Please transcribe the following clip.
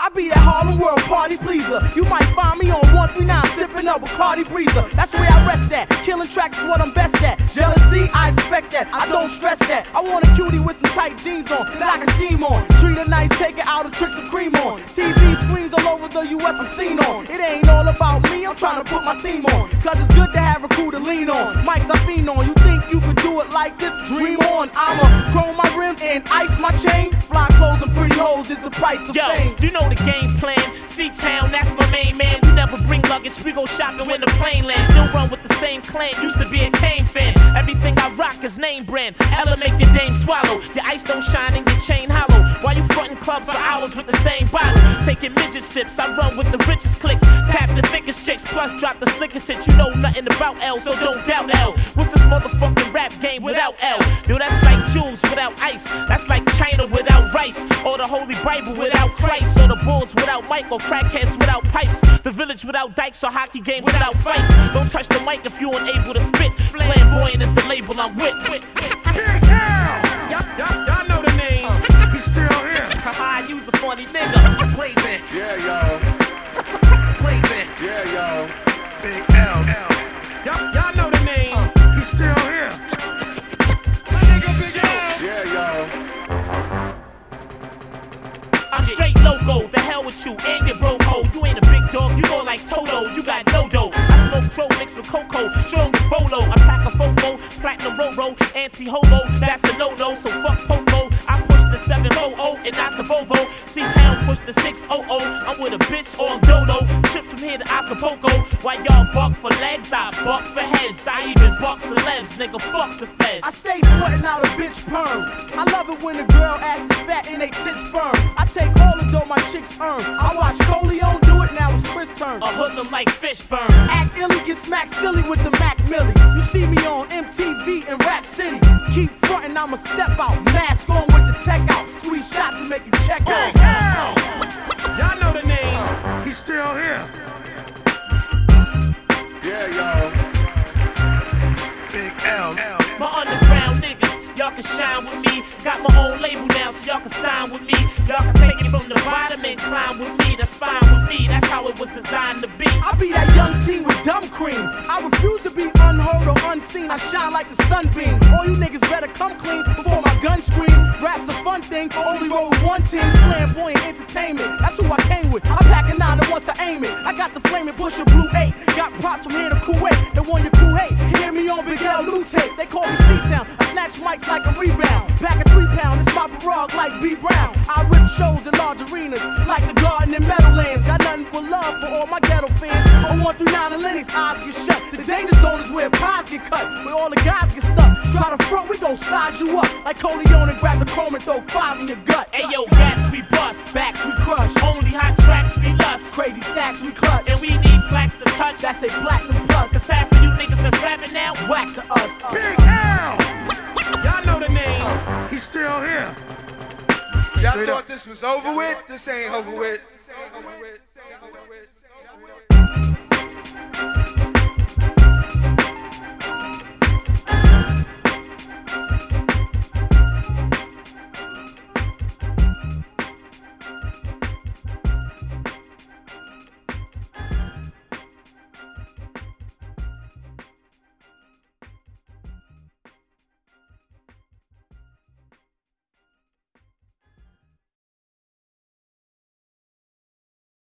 be that Harlem World party pleaser. You might find me on 139 sipping up Bacardi Breezer. That's where I rest at. Killing tracks is what I'm best at. Jealousy, I expect that. I don't stress that. I want a cutie with some tight jeans on that I can scheme on. Treat her nice, take her out and trick some cream on. TV screens all over the US I'm seen on. It ain't all about me, I'm trying to put my team on. Cause it's good to have a crew to lean on. Mics I fiend on. You think you could do it like this? Dream on. I'ma chrome my rims and ice my chain. Fly clothes and pretty hoes is the price of fame. You know the game plan. C-Town, that's my main man. We never bring luggage, we go shopping when the plane lands. Still run with the same clan, used to be a Kane fan. Everything I rock is name brand. Ella make your dame swallow. Your ice don't shine and your chain hollow. While you frontin' clubs for hours with the same bottle. Taking midget sips, I run with the richest clicks. Tap the thickest chicks, plus drop the slickest hit. You know nothing about L, so don't doubt L. What's this motherfucking rap game without L? Yo, that's like Jules without ice. That's like China without rice. Or the Holy Bible without Christ. Or the Bulls without Mike. Or crackheads without pipes. The Village without dikes. Or hockey games without fights. Don't touch the mic if you unable to spit. Flamboyant is the label I'm with. Big L! Y'all know the name. He's still here. Haha, you's a funny nigga. Blazing. Yeah, yo. Blazing. Yeah, yo. Big L. Y'all know the name. He's still here. My nigga Big L. Yeah, yo. I'm straight loco, the hell with you and your bro ho. You ain't a big dog, you go like Toto, you got no dough. I smoke crow mixed with cocoa, strong as bolo. I pack a fofo, platinum ro-ro, anti-homo, that's a no-no, so fuck Popo. I push the 700 and not the Volvo. C-Town push the 600, I'm with a bitch or I'm dodo. Trips from here to Acapulco, while y'all buck for legs, I buck for heads. I even buck celebs, nigga, fuck the feds. I stay sweating out a bitch perm. I love it when the girl ass is fat and they tits firm. I take all the dough my chicks earn. I watch Coleon do it, now it's Chris' turn. A hoodlum like Fishburne. Act illy, get smacked silly with the Mac Millie. You see me on MTV and Rap City. Keep frontin', I'ma step out. Mask on with the tech out. Squeeze shots and make you check out. Big L! Y'all know the name. He's still here. Yeah, yo. Big L. My underground niggas, y'all can shine with me. Got my own label now, so y'all can sign with me. Y'all can take it from the bottom and climb with me. That's fine with me, that's how it was designed to be. I be that young teen with dumb cream. I refuse to be unheard or unseen. I shine like the sunbeam. All you niggas better come clean before my gun scream. Rap's a fun thing, only roll with one team. Flamboyant entertainment, that's who I came with. I pack a 9 and once I aim it. I got the flaming pusher blue 8. Got props from here to Kuwait. They won your crew hate. Hear me on Big L new tape. They call me C-Town. I snatch mics like a rebound. Back a 3 pound, it's my parag like B Brown. I rip shows in large arenas like the Garden and Meadowlands. Got nothing but love for all my ghetto fans. On 139 and Lennox, eyes get shut. The danger zone is where pies get cut, where all the guys get stuck. Try to front, we gon' size you up like Coleon and grab the chrome and throw 5 in your gut. Ayo, gats we bust, Backs we crush, only hot tracks we lust. crazy stacks we clutch. And we need plaques to touch. That's a platinum plus. It's sad for you niggas that's rapping now. Whack to us. Big L! Y'all know the name. He's still here. Y'all thought this was over with? This ain't over with.